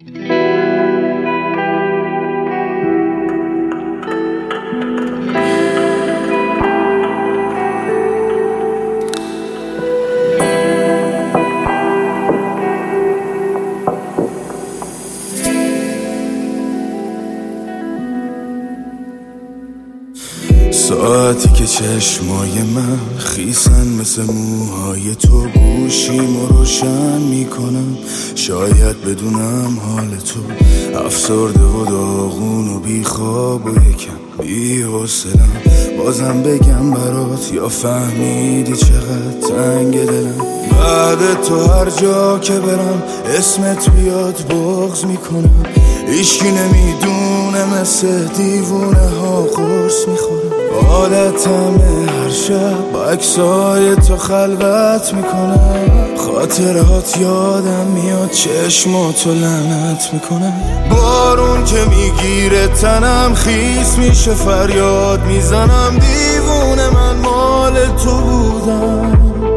ساعتی که چشمای من خیسن مثل موهای تو، گوشیمو روشن میکنم شاید بدونم حال تو افسرده و داغون و بیخواب و یکم بی‌حوصله‌ام. بازم بگم برات یا فهمیدی چقدر تنگ دلم؟ بعد تو هر جا که برم اسمت بیاد بغض میکنم. هیچکی نمیدونه مثل دیوونه ها قرص میخورم. عادتمه هر شب با عکسای تو خلوت میکنم. خاطرات یادم میاد چشماتو لعنت میکنم. بارون که میگیره تنم خیس میشه فریاد میزنم. دیوونه من مال تو بودم.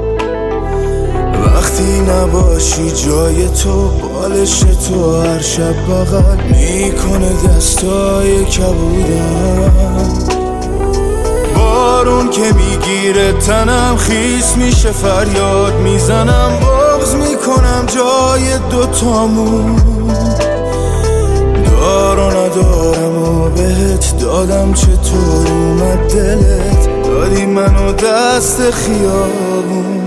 وقتی نباشی جای تو بالش تو هر شب بغل میکنه دستای کبودم. بارون که میگیره تنم خیس میشه فریاد میزنم. بغض میکنم جای دوتامون. دار و ندارم و بهت دادم چطور اومد دلت دادی منو دست خیابون.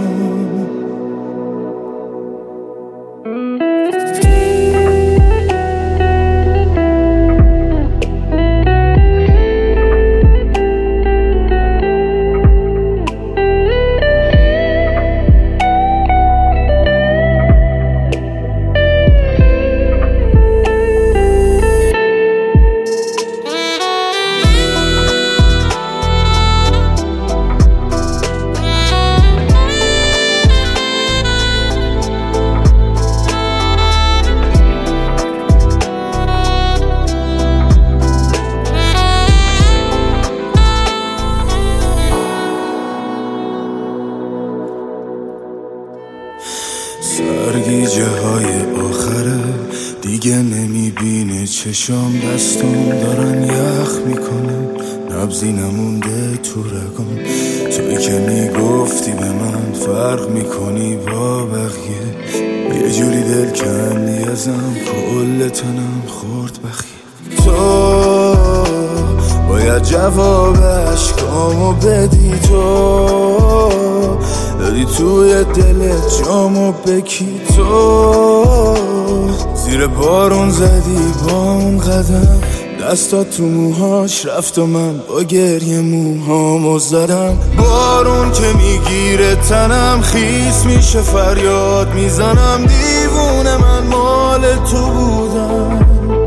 سرگیجه های آخره دیگه نمیبینه چشام. دستم دارن یخ میکنه نبضی نمونده تو رگام. توی که میگفتی به من فرق میکنی با بقیه. یه جوری دل کندی ازم کل تنم خورد بخیه. تو باید جواب عشقامو بدی. تو دادی توی دلت جامو بکی. تو زیر بارون زدی با اون قدم. دستات تو موهاش رفت و من با گریه موهامو زدم. بارون که میگیره تنم خیس میشه فریاد میزنم. دیوونه من مال تو بودم.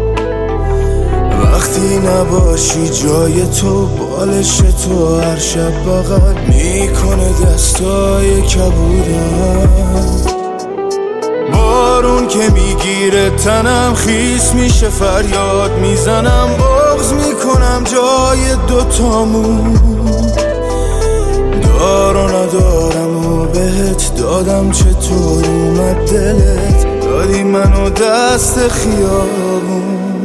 وقتی نباشی جای تو بالش تو هر شب بغل میکنه دستای کبودم. بارون که میگیره تنم خیس میشه فریاد میزنم. بغض میکنم جای دوتامون. دار و ندارم و بهت دادم چطور اومد دلت دادی منو دست خیابون.